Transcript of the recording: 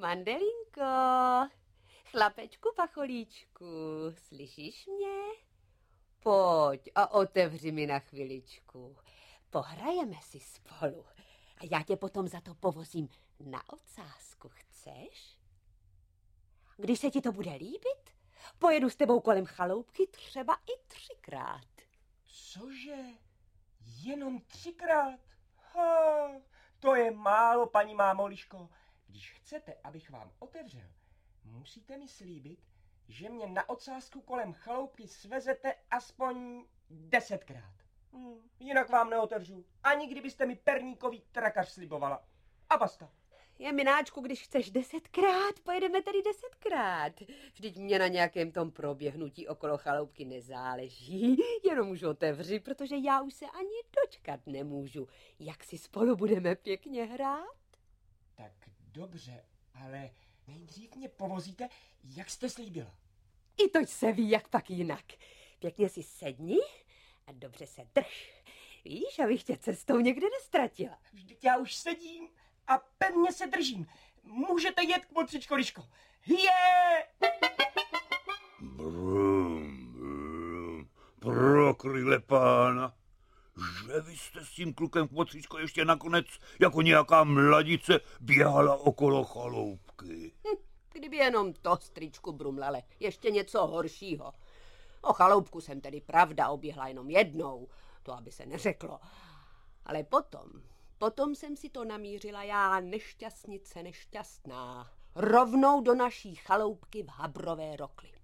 Mandelinko, chlapečku pacholíčku, slyšíš mě? Pojď a otevři mi na chviličku. Pohrajeme si spolu a já tě potom za to povozím na ocásku, chceš? Když se ti to bude líbit, pojedu s tebou kolem chaloupky třeba i 3krát. Cože? Jenom 3krát? Ha, to je málo, paní mámoliško. Když chcete, abych vám otevřel, musíte mi slíbit, že mě na ocásku kolem chaloupky svezete aspoň 10krát. Jinak vám neotevřu, ani kdybyste mi perníkový trakař slibovala. A basta. Je mináčku, když chceš 10krát, pojedeme tedy 10krát. Vždyť mě na nějakém tom proběhnutí okolo chaloupky nezáleží. Jenom už otevři, protože já už se ani dočkat nemůžu. Jak si spolu budeme pěkně hrát? Tak dobře, ale nejdřív mě povozíte, jak jste slíbila. I toť se ví, jak pak jinak. Pěkně si sedni a dobře se drž. Víš, abych tě cestou někde nestratila. Vždyť já už sedím a pevně se držím. Můžete jet, motřičko Liško. Je! Brum, brum, pro kryle pána. Že vy jste s tím klukem, motřičko, ještě nakonec jako nějaká mladice běhala okolo chaloupky. Kdyby jenom to, strýčku Brumlele, ještě něco horšího. O chaloupku jsem tedy pravda oběhla jenom jednou, to aby se neřeklo. Ale potom jsem si to namířila já, nešťastnice nešťastná, rovnou do naší chaloupky v Habrové Rokli.